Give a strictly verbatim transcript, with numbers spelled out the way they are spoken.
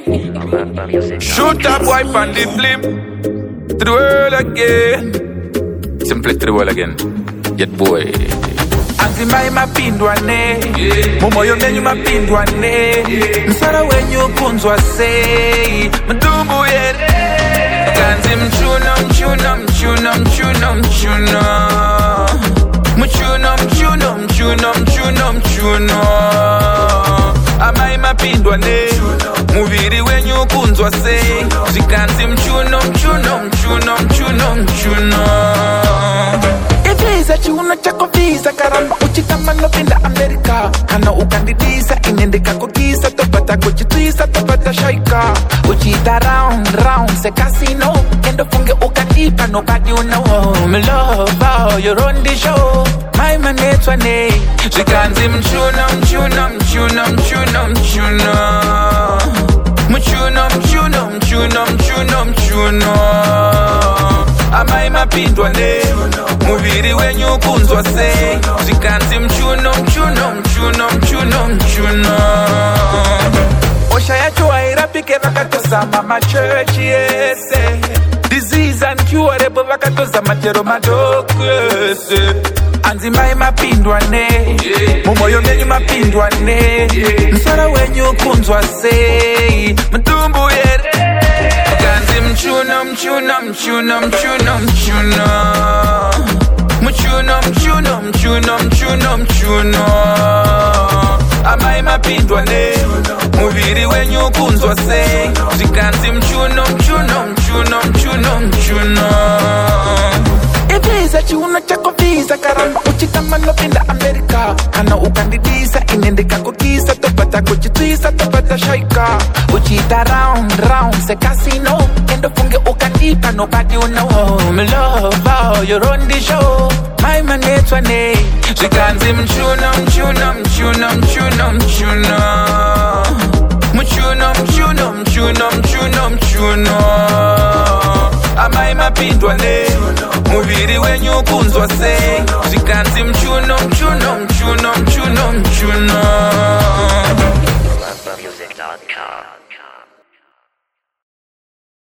Shoot up wipe on the flip. To the world again. Simply to the world again. Yet boy. Anzimai mapindwa ne Mumoyo nenyu mapindwa ne Msara wenyu kunzwa sei Mdumbu yere Kanzi mchuna mchuna mchuna mchuna mchuna Mchuna mchuna mchuna mchuna mchuna Amai mapindwa ne Muviri wenyu kunzwa sei Zikanzi mchuna mchuna mchuna mchuna mchuna Visa chiuno chako visa karamba uchitama no pinda Amerika Kana ukandidisa inendeka kukisa topata kuchitwisa topata shaika Uchita round round se casino Kendo funge ukatipa nobody you know Me love how you run the show My man it's one day Zikanzi mchuna mchuna mchuna mchuna mchuna Mchuna mchuna mchuna mchuna mchuna Amai mapindwa ne Muviri wenyu kunzwa se Zikanzi mchuno mchuno mchuno mchuno mchuno Osha ya chua irapike vakatosa mama church yese Disease uncurable vakatosa majero madoku yese Anzimai mapindwa ne Mumoyo nenyu mapindwa ne Msara wenyu kunzwa se Mtumbu yere Kanzi mchuna mchuna mchuna mchuna mchuna Mchuna mchuna mchuna mchuna mchuna Amai mapindwa ne Muviri wenyu kunzwa se Zikanzi mchuna mchuna mchuna mchuna mchuna Visa chiuno chako visa karamba uchitama no pinda Amerika Kana ukandidisa inendeka kukisa topata kuchitwisa topata shaika Uchita round round se casino Kendo funge ukatipa nobody you know Me love how you run the show My man it's one day Zikanzi mchuna mchuna mchuna mchuna mchuna Mchuna mchuna mchuna mchuna mchuna Amai mapindwa ne Muviri wenyu kunzwa se Zikanzi mchuno mchuno mchuno mchuno mchuno love music dot com